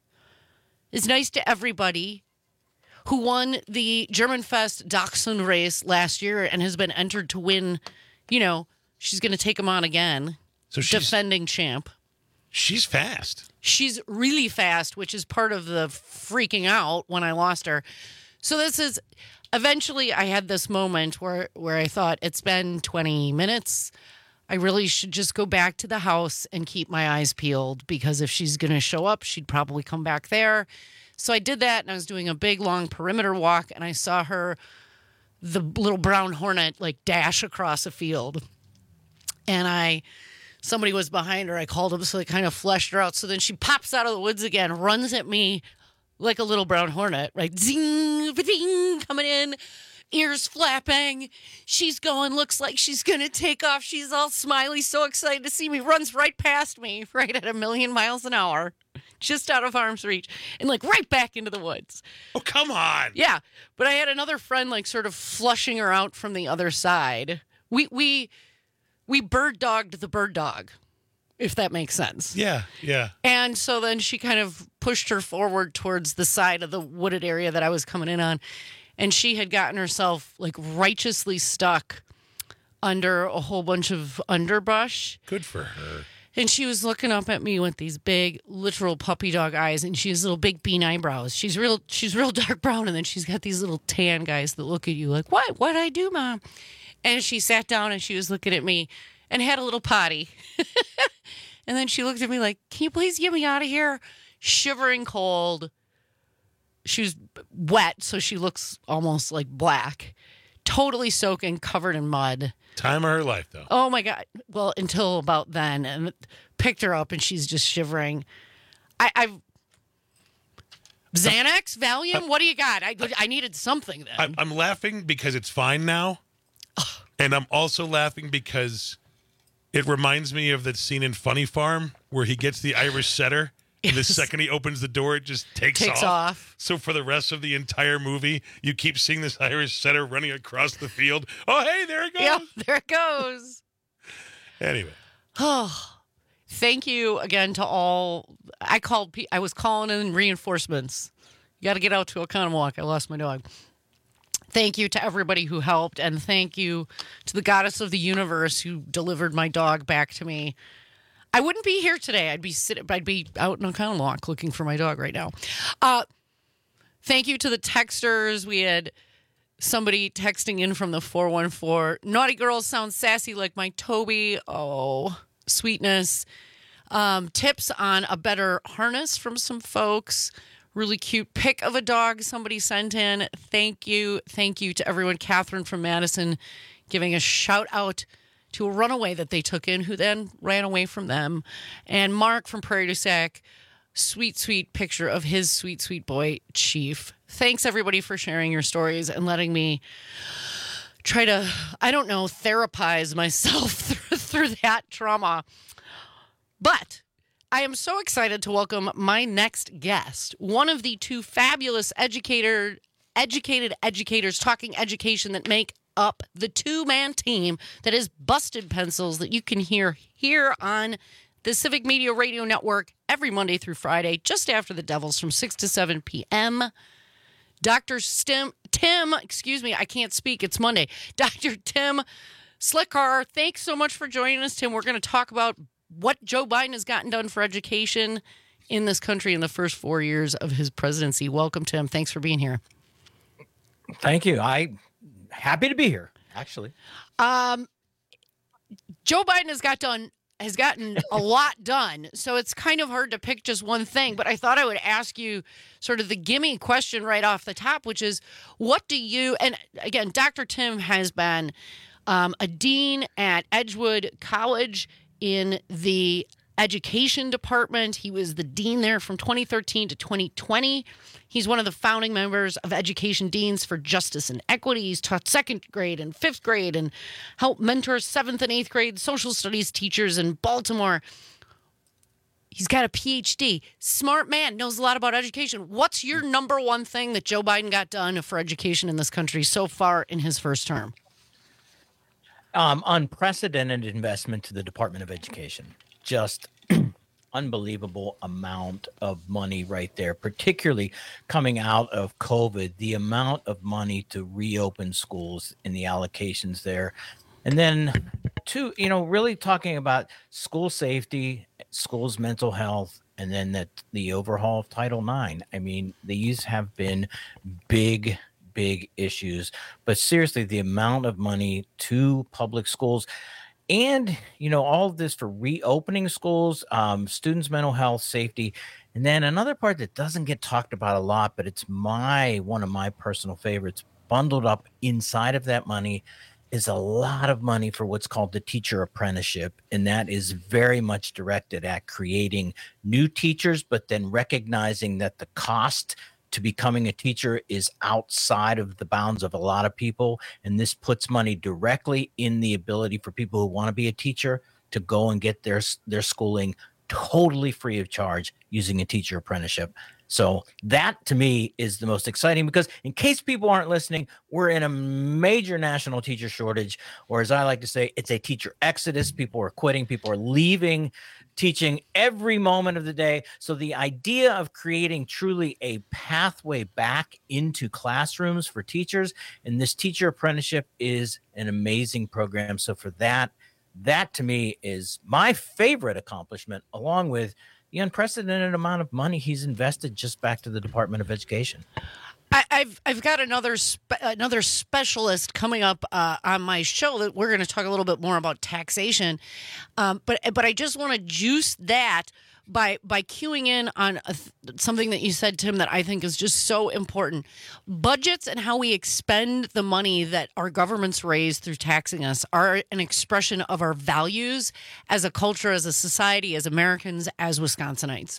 is nice to everybody, who won the German Fest Dachshund race last year and has been entered to win, you know, she's going to take him on again. So she's- defending champ. She's fast. She's really fast, which is part of the freaking out when I lost her. So this is, eventually I had this moment where, where I thought, it's been twenty minutes. I really should just go back to the house and keep my eyes peeled, because if she's going to show up, she'd probably come back there. So I did that, and I was doing a big, long perimeter walk, and I saw her, the little brown hornet, like dash across a field. And I... Somebody was behind her. I called them, so they kind of fleshed her out. So then she pops out of the woods again, runs at me like a little brown hornet, right? Zing, ba-ding, coming in, ears flapping. She's going, looks like she's going to take off. She's all smiley, so excited to see me. Runs right past me, right at a million miles an hour, just out of arm's reach, and like right back into the woods. Oh, come on. Yeah, but I had another friend like sort of flushing her out from the other side. We, we... We bird dogged the bird dog, if that makes sense. Yeah, yeah. And so then she kind of pushed her forward towards the side of the wooded area that I was coming in on. And she had gotten herself like righteously stuck under a whole bunch of underbrush. Good for her. And she was looking up at me with these big, literal puppy dog eyes, and she has little big bean eyebrows. She's real, she's real dark brown, and then she's got these little tan guys that look at you like, "What? What'd I do, Mom?" And she sat down and she was looking at me and had a little potty. And then she looked at me like, "Can you please get me out of here?" Shivering cold. She was wet, so she looks almost like black. Totally soaking, covered in mud. Time of her life, though. Oh, my God. Well, until about then. And picked her up and she's just shivering. I, I've... Xanax? Valium? What do you got? I, I needed something then. I'm, I'm laughing because it's fine now. And I'm also laughing because it reminds me of that scene in Funny Farm where he gets the Irish setter, and the second he opens the door, it just takes, Takes off. off. So for the rest of the entire movie, you keep seeing this Irish setter running across the field. Oh, hey, there it goes. Yeah, there it goes. Anyway. Oh, thank you again to all. I called. I was calling in reinforcements. You got to get out to Oconomowoc. I lost my dog. Thank you to everybody who helped, and thank you to the goddess of the universe who delivered my dog back to me. I wouldn't be here today. I'd be sitting. I'd be out in Oconomowoc looking for my dog right now. Uh, thank you to the texters. We had somebody texting in from the four one four. Naughty girls sound sassy like my Toby. Oh, sweetness. Um, tips on a better harness from some folks. Really cute pic of a dog somebody sent in. Thank you. Thank you to everyone. Catherine from Madison giving a shout out to a runaway that they took in who then ran away from them. And Mark from Prairie du Sac, sweet, sweet picture of his sweet, sweet boy, Chief. Thanks, everybody, for sharing your stories and letting me try to, I don't know, therapize myself through, through that trauma. But I am so excited to welcome my next guest, one of the two fabulous educator, educated educators talking education that make up the two-man team that is Busted Pencils that you can hear here on the Civic Media Radio Network every Monday through Friday, just after the Devils from six to seven p.m. Doctor Stim, Tim, excuse me, I can't speak. It's Monday. Doctor Tim Slicker, thanks so much for joining us, Tim. We're going to talk about what Joe Biden has gotten done for education in this country in the first four years of his presidency. Welcome, Tim. Thanks for being here. Thank you. I happy to be here, actually. Um, Joe Biden has got done has gotten a lot done, so it's kind of hard to pick just one thing. But I thought I would ask you sort of the gimme question right off the top, which is, what do you? And again, Doctor Tim has been um, a dean at Edgewood College in the education department. He was the dean there from twenty thirteen to twenty twenty. He's one of the founding members of Education Deans for Justice and Equity. He's taught second grade and fifth grade and helped mentor seventh and eighth grade social studies teachers in Baltimore. He's got a P H D. Smart man, knows a lot about education. What's your number one thing that Joe Biden got done for education in this country so far in his first term? Um, unprecedented investment to the Department of Education. Just unbelievable amount of money right there, particularly coming out of COVID, the amount of money to reopen schools and the allocations there. And then two, you know, really talking about school safety, schools' mental health, and then that the overhaul of Title nine. I mean, these have been big, big issues, but seriously, the amount of money to public schools, and, you know, all of this for reopening schools, um, students' mental health, safety. And then another part that doesn't get talked about a lot, but it's my one of my personal favorites, bundled up inside of that money is a lot of money for what's called the teacher apprenticeship. And that is very much directed at creating new teachers, but then recognizing that the cost to becoming a teacher is outside of the bounds of a lot of people. And this puts money directly in the ability for people who want to be a teacher to go and get their, their schooling totally free of charge using a teacher apprenticeship. So that to me is the most exciting, because in case people aren't listening, we're in a major national teacher shortage, or as I like to say, it's a teacher exodus. People are quitting, people are leaving teaching every moment of the day. So the idea of creating truly a pathway back into classrooms for teachers, and this teacher apprenticeship is an amazing program. So for that, that to me is my favorite accomplishment, along with the unprecedented amount of money he's invested just back to the Department of Education. I, I've I've got another spe- another specialist coming up uh, on my show that we're going to talk a little bit more about taxation, um, but but I just want to juice that by by cueing in on a th- something that you said, Tim, that I think is just so important. Budgets and how we expend the money that our governments raise through taxing us are an expression of our values as a culture, as a society, as Americans, as Wisconsinites.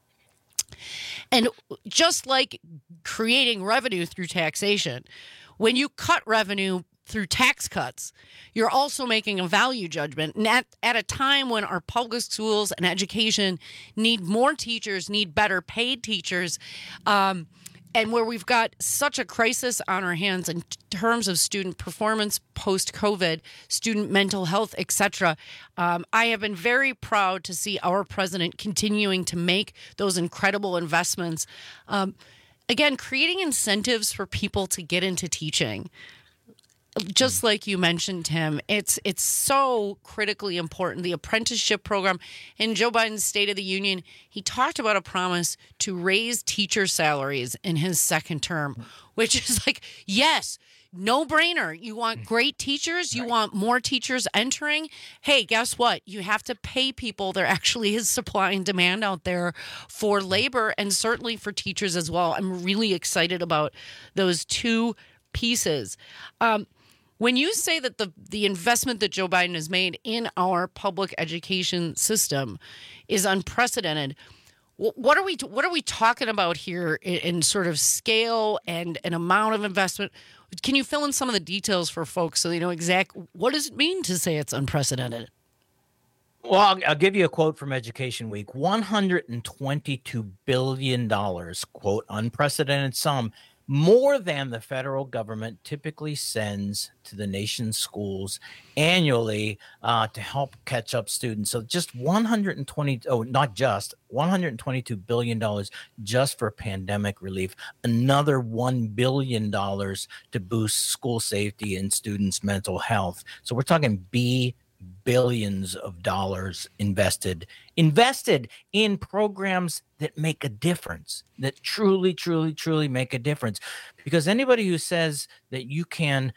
And just like creating revenue through taxation, when you cut revenue through tax cuts, you're also making a value judgment. And at, at a time when our public schools and education need more teachers, need better paid teachers, um, and where we've got such a crisis on our hands in terms of student performance post-COVID, student mental health, et cetera, um, I have been very proud to see our president continuing to make those incredible investments. Um, again, creating incentives for people to get into teaching. Just like you mentioned, Tim, it's it's so critically important. The apprenticeship program in Joe Biden's State of the Union, he talked about a promise to raise teacher salaries in his second term, which is like, yes, no brainer. You want great teachers. You want more teachers entering. Hey, guess what? You have to pay people. There actually is supply and demand out there for labor, and certainly for teachers as well. I'm really excited about those two pieces. Um, When you say that the, the investment that Joe Biden has made in our public education system is unprecedented, what are we what are we talking about here in, in sort of scale and an amount of investment? Can you fill in some of the details for folks so they know exactly what does it mean to say it's unprecedented? Well, I'll, I'll give you a quote from Education Week. one hundred twenty-two billion dollars, quote, unprecedented sum, more than the federal government typically sends to the nation's schools annually uh, to help catch up students. So just one hundred twenty, oh, not just, one hundred twenty-two billion dollars just for pandemic relief, another one billion dollars to boost school safety and students' mental health. So we're talking B billions of dollars invested invested in programs that make a difference, that truly, truly, truly make a difference. Because anybody who says that you can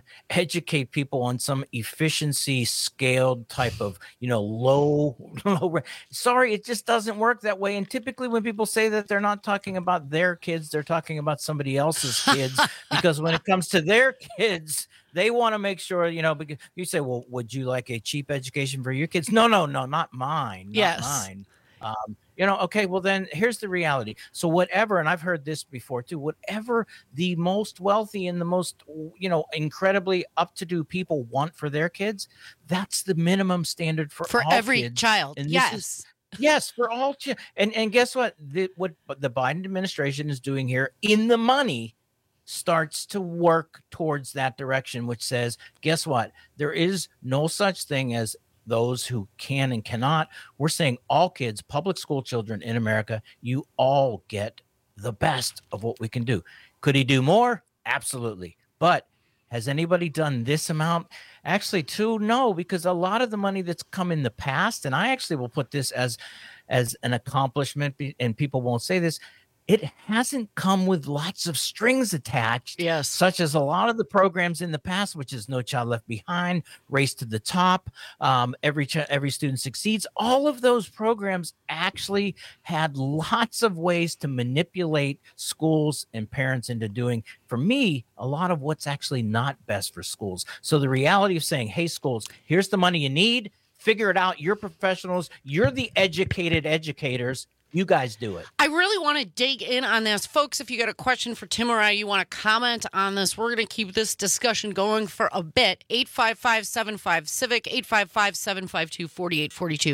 educate people on some efficiency scaled type of, you know, low, low, sorry, it just doesn't work that way. And typically when people say that, they're not talking about their kids, they're talking about somebody else's kids. Because when it comes to their kids, they want to make sure, you know, because you say, well, would you like a cheap education for your kids? No, no, no, not mine. Not Yes. mine. Um, you know, okay, well, then here's the reality. So whatever, and I've heard this before too, whatever the most wealthy and the most, you know, incredibly up-to-do people want for their kids, that's the minimum standard for, For all every kids. child. And this Yes. is- yes, for all. Chi- and, and guess what? The, what the Biden administration is doing here in the money starts to work towards that direction, which says, guess what? There is no such thing as those who can and cannot. We're saying all kids, public school children in America, you all get the best of what we can do. Could he do more? Absolutely. But has anybody done this amount? Actually, too, no, because a lot of the money that's come in the past, and I actually will put this as, as an accomplishment, be- and people won't say this, it hasn't come with lots of strings attached, yes, such as a lot of the programs in the past, which is No Child Left Behind, Race to the Top, um, every ch- every student succeeds. All of those programs actually had lots of ways to manipulate schools and parents into doing, for me, a lot of what's actually not best for schools. So the reality of saying, hey, schools, here's the money you need, figure it out. You're professionals. You're the educated educators. You guys do it. I really want to dig in on this. Folks, if you got a question for Tim or I, you want to comment on this, we're going to keep this discussion going for a bit. eight five five, seven five, CIVIC, eight five five, seven five two, four eight four two.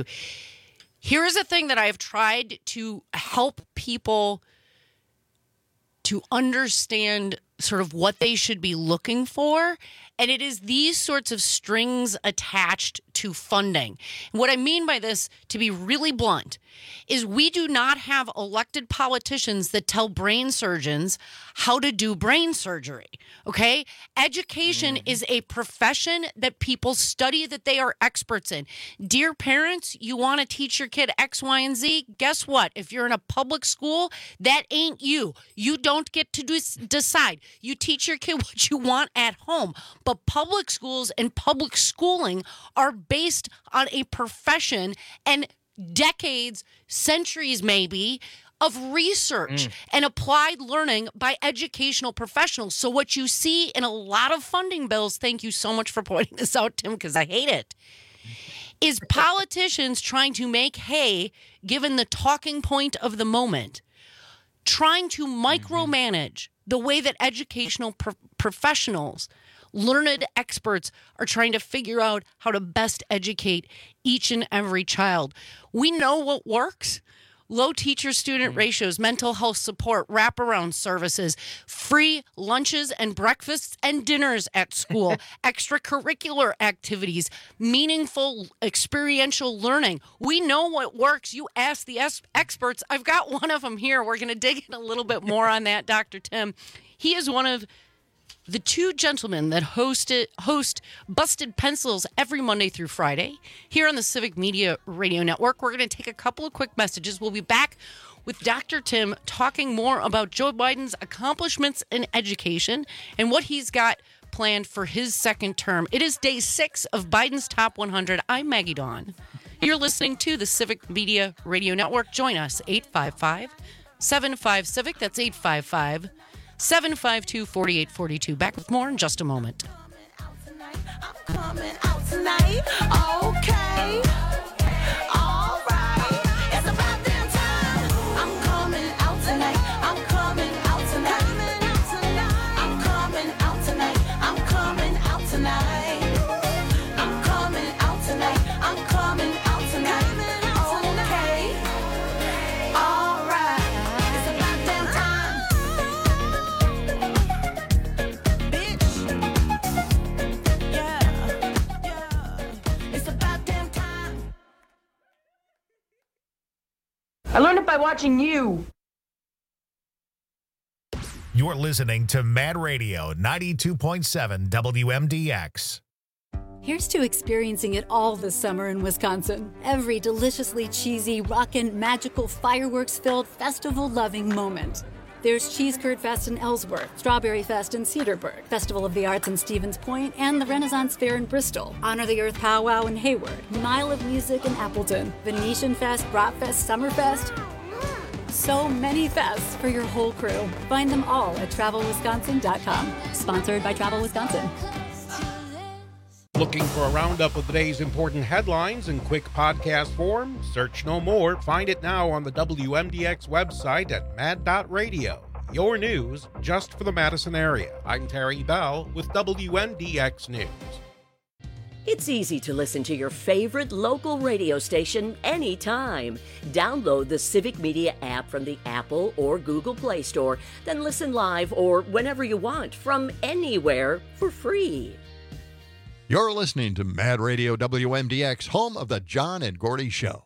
Here is a thing that I've tried to help people to understand sort of what they should be looking for. And it is these sorts of strings attached to funding. And what I mean by this, to be really blunt, is we do not have elected politicians that tell brain surgeons how to do brain surgery, okay? Education is a profession that people study, that they are experts in. Dear parents, you want to teach your kid X, Y, and Z? Guess what? If you're in a public school, that ain't you. You don't get to do, decide. You teach your kid what you want at home. But public schools and public schooling are based on a profession and decades, centuries maybe, of research Mm. and applied learning by educational professionals. So what you see in a lot of funding bills, thank you so much for pointing this out, Tim, because I hate it, is politicians trying to make hay given the talking point of the moment, trying to micromanage the way that educational pro- professionals, learned experts are trying to figure out how to best educate each and every child. We know what works. Low teacher-student ratios, mental health support, wraparound services, free lunches and breakfasts and dinners at school, extracurricular activities, meaningful experiential learning. We know what works. You ask the es- experts. I've got one of them here. We're going to dig in a little bit more on that, Doctor Tim. He is one of the two gentlemen that hosted host Busted Pencils every Monday through Friday here on the Civic Media Radio Network. We're going to take a couple of quick messages. We'll be back with Doctor Tim talking more about Joe Biden's accomplishments in education and what he's got planned for his second term. It is day six of Biden's Top one hundred. I'm Maggie Dawn. You're listening to the Civic Media Radio Network. Join us, eight five five, seven five, CIVIC. That's eight five five, seven five two, four eight four two. Back with more in just a moment. Coming out tonight, okay. All right. It's about damn time. I'm coming out tonight. I'm coming out tonight. I'm coming out tonight. I'm coming out tonight. I'm coming out tonight. I'm coming out tonight. Okay. All right. It's about damn time. Bitch. Yeah. It's about damn time. I learned it by watching you. You're listening to Mad Radio ninety-two point seven W M D X. Here's to experiencing it all this summer in Wisconsin. Every deliciously cheesy, rockin', magical, fireworks-filled, festival-loving moment. There's Cheese Curd Fest in Ellsworth, Strawberry Fest in Cedarburg, Festival of the Arts in Stevens Point, and the Renaissance Fair in Bristol, Honor the Earth Powwow in Hayward, Mile of Music in Appleton, Venetian Fest, Bratfest, Summerfest. So many fests for your whole crew. Find them all at travel wisconsin dot com. Sponsored by Travel Wisconsin. Looking for a roundup of the day's important headlines in quick podcast form? Search no more. Find it now on the W M D X website at mad dot radio. Your news just for the Madison area. I'm Terry Bell with W M D X News. It's easy to listen to your favorite local radio station anytime. Download the Civic Media app from the Apple or Google Play Store, then listen live or whenever you want from anywhere for free. You're listening to Mad Radio W M D X, home of the John and Gordy Show.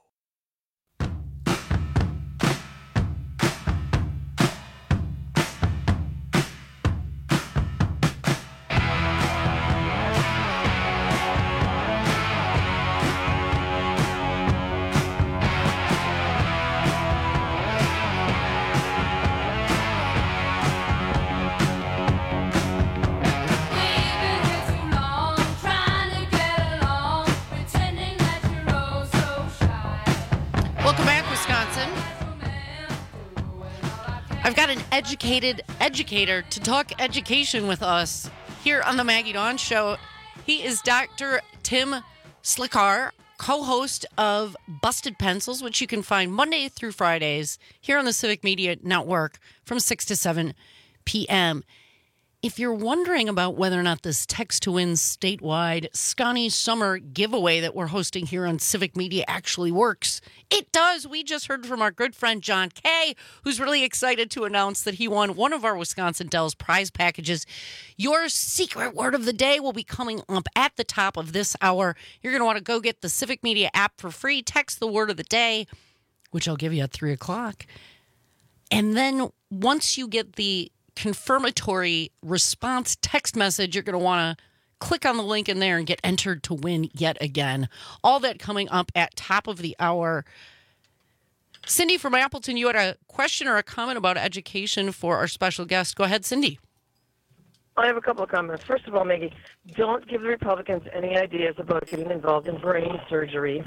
I've got an educated educator to talk education with us here on the Maggie Dawn Show. He is Doctor Tim Slickar, co-host of Busted Pencils, which you can find Monday through Fridays here on the Civic Media Network from six to seven p.m. If you're wondering about whether or not this Text to Win statewide Scotty Summer giveaway that we're hosting here on Civic Media actually works, it does. We just heard from our good friend John Kay, who's really excited to announce that he won one of our Wisconsin Dells prize packages. Your secret word of the day will be coming up at the top of this hour. You're going to want to go get the Civic Media app for free. Text the word of the day, which I'll give you at three o'clock. And then once you get the confirmatory response text message, you're going to want to click on the link in there and get entered to win yet again. All that coming up at top of the hour. Cindy from Appleton, you had a question or a comment about education for our special guest. Go ahead, Cindy. I have a couple of comments. First of all, Maggie, don't give the Republicans any ideas about getting involved in brain surgery.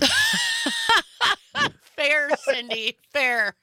Fair, Cindy, fair.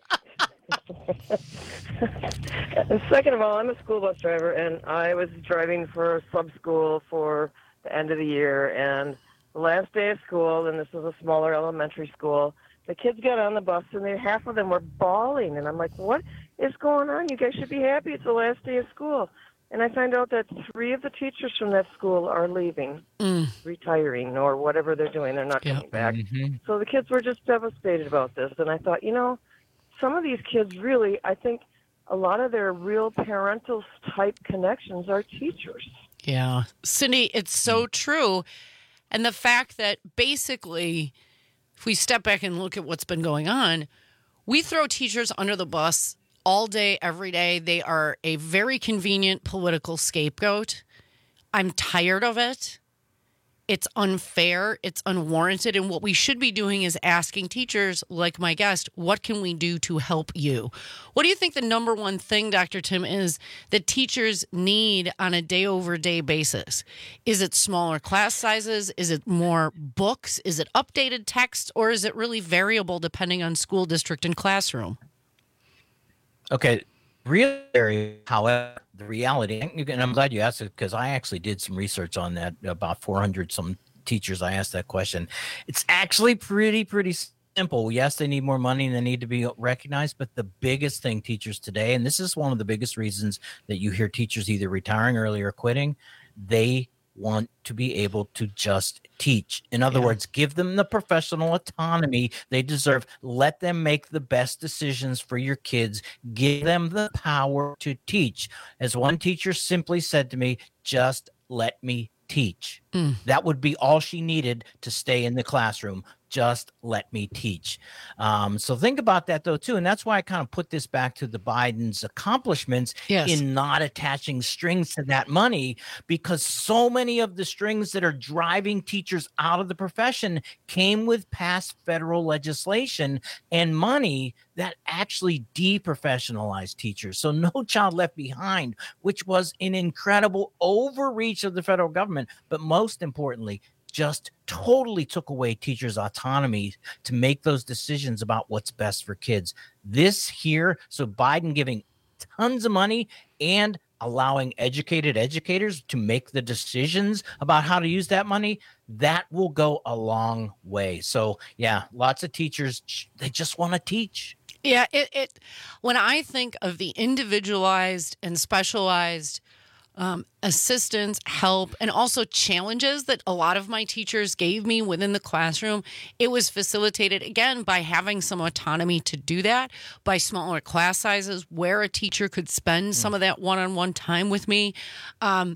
And second of all, I'm a school bus driver, and I was driving for a sub school for the end of the year. And the last day of school, and this was a smaller elementary school, the kids got on the bus, and they, half of them were bawling. And I'm like, what is going on? You guys should be happy. It's the last day of school. And I find out that three of the teachers from that school are leaving, mm. retiring, or whatever they're doing. They're not coming yep. back. Mm-hmm. So the kids were just devastated about this. And I thought, you know, some of these kids really, I think a lot of their real parental type connections are teachers. Yeah. Cindy, it's so true. And the fact that basically, if we step back and look at what's been going on, we throw teachers under the bus all day, every day. They are a very convenient political scapegoat. I'm tired of it. It's unfair. It's unwarranted. And what we should be doing is asking teachers, like my guest, what can we do to help you? What do you think the number one thing, Doctor Tim, is that teachers need on a day-over-day basis? Is it smaller class sizes? Is it more books? Is it updated text? Or is it really variable depending on school district and classroom? Okay, really, however, the reality, and I'm glad you asked it because I actually did some research on that. About four hundred some teachers I asked that question. It's actually pretty, pretty simple. Yes, they need more money and they need to be recognized, but the biggest thing teachers today, and this is one of the biggest reasons that you hear teachers either retiring early or quitting, they want to be able to just teach. In other yeah. words, give them the professional autonomy they deserve. Let them make the best decisions for your kids. Give them the power to teach. As one teacher simply said to me, just let me teach. Mm. That would be all she needed to stay in the classroom. Just let me teach. Um, so think about that, though, too. And that's why I kind of put this back to the Biden's accomplishments Yes. in not attaching strings to that money, because so many of the strings that are driving teachers out of the profession came with past federal legislation and money that actually deprofessionalized teachers. So No Child Left Behind, which was an incredible overreach of the federal government, but most importantly, just totally took away teachers' autonomy to make those decisions about what's best for kids. This here, so Biden giving tons of money and allowing educated educators to make the decisions about how to use that money, that will go a long way. So yeah, lots of teachers, they just want to teach. Yeah, it, it when I think of the individualized and specialized um, assistance, help, and also challenges that a lot of my teachers gave me within the classroom, it was facilitated, again, by having some autonomy to do that, by smaller class sizes where a teacher could spend some of that one-on-one time with me. Um,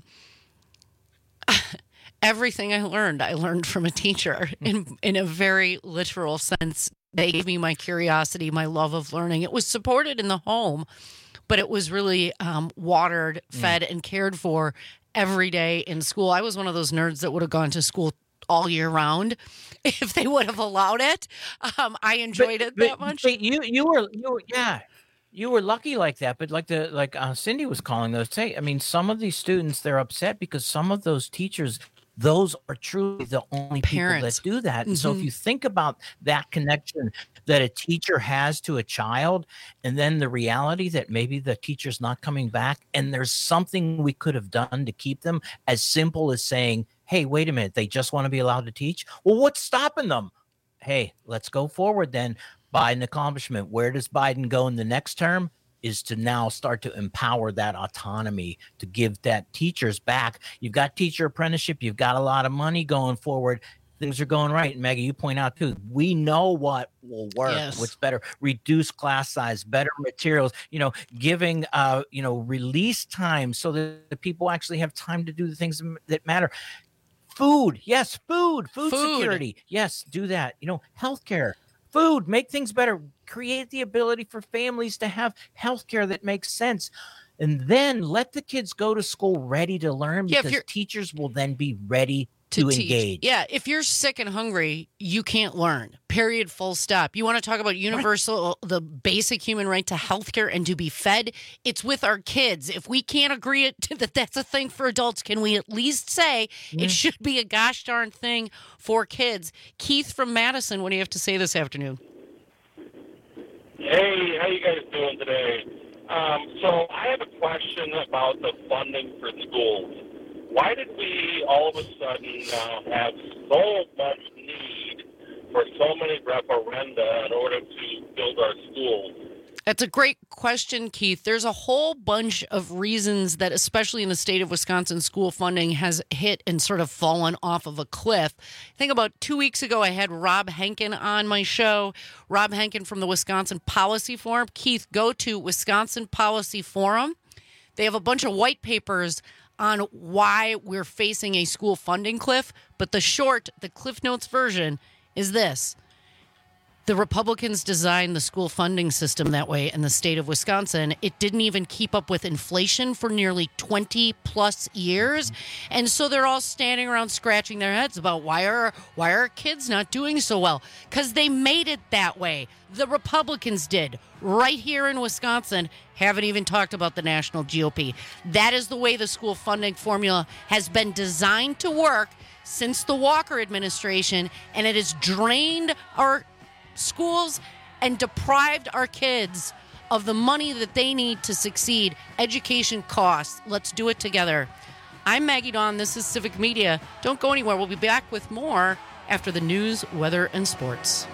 everything I learned, I learned from a teacher in, in a very literal sense. They gave me my curiosity, my love of learning. It was supported in the home, but it was really um, watered, fed, mm. and cared for every day in school. I was one of those nerds that would have gone to school all year round if they would have allowed it. Um, I enjoyed but, it but, that much. But you, you were, you were, yeah, you were lucky like that. But like the like uh, Cindy was calling those. Say, I mean, some of these students, they're upset because some of those teachers, those are truly the only Parents. people that do that. And Mhm. so if you think about that connection that a teacher has to a child, and then the reality that maybe the teacher's not coming back, and there's something we could have done to keep them, as simple as saying, hey, wait a minute, they just want to be allowed to teach. Well, what's stopping them? Hey, let's go forward then. Biden accomplishment. Where does Biden go in the next term? Is to now start to empower that autonomy to give that teachers back. You've got teacher apprenticeship. You've got a lot of money going forward. Things are going right. And Maggie, you point out too, we know what will work, Yes. what's better, reduce class size, better materials, you know, giving, uh, you know, release time so that the people actually have time to do the things that matter. Food. Yes. Food, food, Food. security. Yes. Do that. You know, healthcare. Food, make things better, create the ability for families to have healthcare that makes sense. And then let the kids go to school ready to learn, Yeah, if because you're- teachers will then be ready to, to teach. engage. Yeah, if you're sick and hungry, you can't learn. Period. Full stop. You want to talk about universal, the basic human right to healthcare and to be fed? It's with our kids. If we can't agree to that that's a thing for adults, can we at least say Yeah. it should be a gosh darn thing for kids? Keith from Madison, what do you have to say this afternoon? Hey, how you guys doing today? Um, so I have a question about the funding for schools. Why did we all of a sudden now have so much need for so many referenda in order to build our schools? That's a great question, Keith. There's a whole bunch of reasons that, especially in the state of Wisconsin, school funding has hit and sort of fallen off of a cliff. I think about two weeks ago, I had Rob Henkin on my show. Rob Henkin from the Wisconsin Policy Forum. Keith, go to Wisconsin Policy Forum. They have a bunch of white papers on why we're facing a school funding cliff. But the short, the Cliff Notes version is this. The Republicans designed the school funding system that way in the state of Wisconsin. It didn't even keep up with inflation for nearly twenty plus years. And so they're all standing around scratching their heads about why are why are kids not doing so well? Because they made it that way. The Republicans did right here in Wisconsin. Haven't even talked about the national G O P. That is the way the school funding formula has been designed to work since the Walker administration, and it has drained our schools and deprived our kids of the money that they need to succeed. Education costs. Let's do it together. I'm Maggie Dawn. This is Civic Media. Don't go anywhere. We'll be back with more after the news, weather, and sports.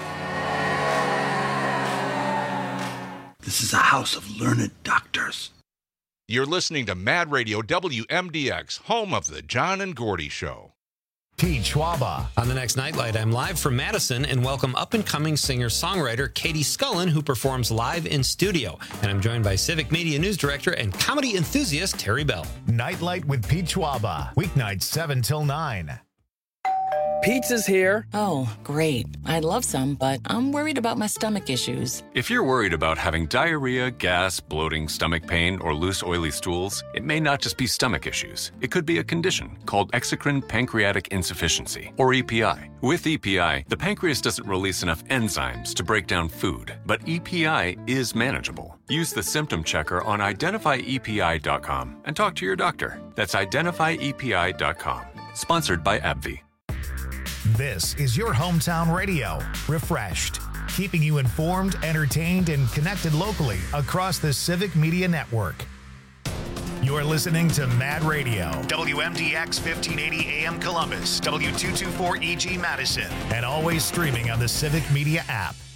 This is a house of learned doctors. You're listening to Mad Radio W M D X, home of the John and Gordy Show. Pete Schwaba. On the next Nightlight, I'm live from Madison and welcome up-and-coming singer-songwriter Katie Scullen, who performs live in studio. And I'm joined by Civic Media News Director and comedy enthusiast Terry Bell. Nightlight with Pete Schwaba. Weeknights seven till nine. Pizza's here. Oh, great. I'd love some, but I'm worried about my stomach issues. If you're worried about having diarrhea, gas, bloating, stomach pain, or loose, oily stools, it may not just be stomach issues. It could be a condition called exocrine pancreatic insufficiency, or E P I. With E P I, the pancreas doesn't release enough enzymes to break down food, but E P I is manageable. Use the symptom checker on identify E P I dot com and talk to your doctor. That's identify E P I dot com. Sponsored by AbbVie. This is your hometown radio, Refreshed, keeping you informed, entertained, and connected locally across the Civic Media Network. You're listening to Mad Radio, W M D X fifteen eighty A M Columbus, W two twenty-four E G Madison, and always streaming on the Civic Media app.